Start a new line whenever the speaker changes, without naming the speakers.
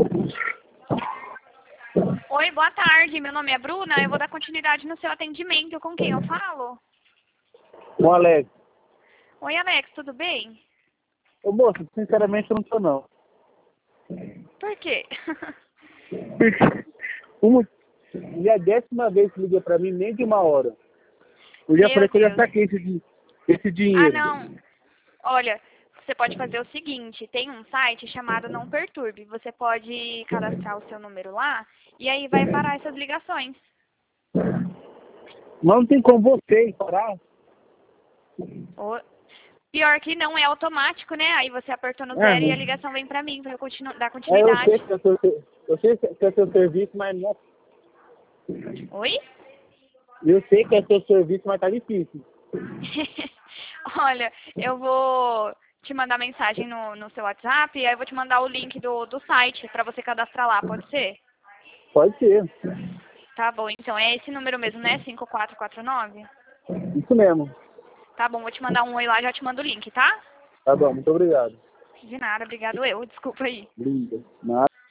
Oi, boa tarde. Meu nome é Bruna. Eu vou dar continuidade no seu atendimento. Com quem eu falo?
O Alex.
Oi, Alex, tudo bem?
Ô, moço, sinceramente eu não tô não.
Por quê?
Uma, e a 10ª vez que liga pra mim, nem de 1 hora. Eu já
Meu
falei que eu já
Deus.
saquei esse
Ah,
dinheiro.
não. Olha, você pode fazer o seguinte. Tem um site chamado Não Perturbe. Você pode cadastrar o seu número lá e aí vai parar essas ligações.
Mas não tem como você parar.
Ô, pior que não é automático, né? Aí você apertou no
É,
zero e a ligação vem pra mim pra eu dar
eu sei
continuidade.
que eu sei que é seu serviço, mas não.
Oi?
Eu sei que é seu serviço, mas tá difícil.
Olha, eu vou te mandar mensagem no seu WhatsApp e aí eu vou te mandar o link do site pra você cadastrar lá, pode ser?
Pode ser.
Tá bom, então é esse número mesmo, né? 5449?
Isso mesmo.
Tá bom, vou te mandar um oi lá e já te mando o link, tá?
Tá bom, muito obrigado.
De nada, obrigado eu, desculpa aí.
Linda. Nada.